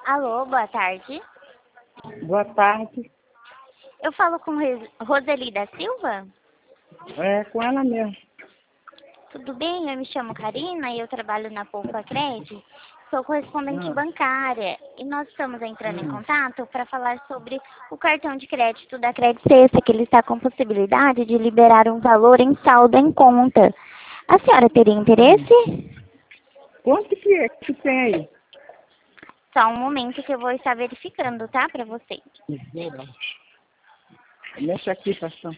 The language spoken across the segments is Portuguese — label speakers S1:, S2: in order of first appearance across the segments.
S1: Alô, boa tarde.
S2: Boa tarde.
S1: Eu falo com Roseli da Silva?
S2: É com ela mesmo.
S1: Tudo bem? Eu me chamo Karina e eu trabalho na Poupa Cred. Sou correspondente bancária e nós estamos entrando em contato para falar sobre o cartão de crédito da Credit Sexta, que ele está com possibilidade de liberar um valor em saldo em conta. A senhora teria interesse?
S2: Quanto que é que tem aí?
S1: Só um momento que eu vou estar verificando, tá? Para você.
S2: Mexe aqui, paixão.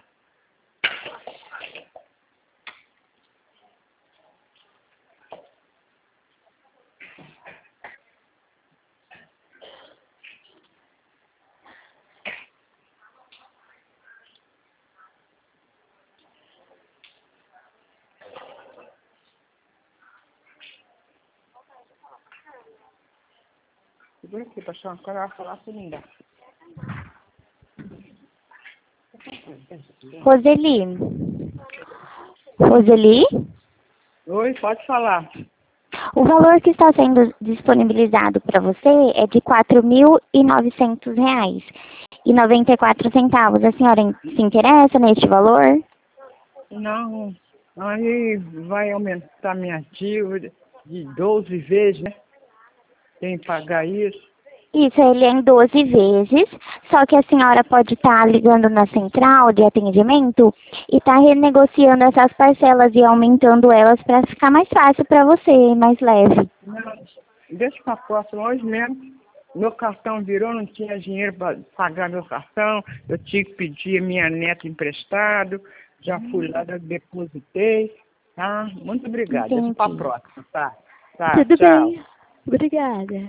S2: Segura aqui, paixão. Agora vai falar com ninguém.
S1: Roseli? Roseli?
S2: Oi, pode falar.
S1: O valor que está sendo disponibilizado para você é de R$ 4.900,94. A senhora se interessa neste valor?
S2: Não, aí vai aumentar minha dívida de 12 vezes, né? Tem que pagar isso.
S1: Isso, ele é em 12 vezes, só que a senhora pode estar ligando na central de atendimento e estar renegociando essas parcelas e aumentando elas para ficar mais fácil para você, mais leve.
S2: Não, deixa pra próxima. Hoje mesmo, meu cartão virou, não tinha dinheiro para pagar meu cartão. Eu tinha que pedir a minha neta emprestado. Já fui lá, já depositei. Tá? Muito obrigada. Deixa pra
S1: Entendi.
S2: próxima, tá? Tá,
S1: Tudo
S2: tchau.
S1: bem. Obrigada.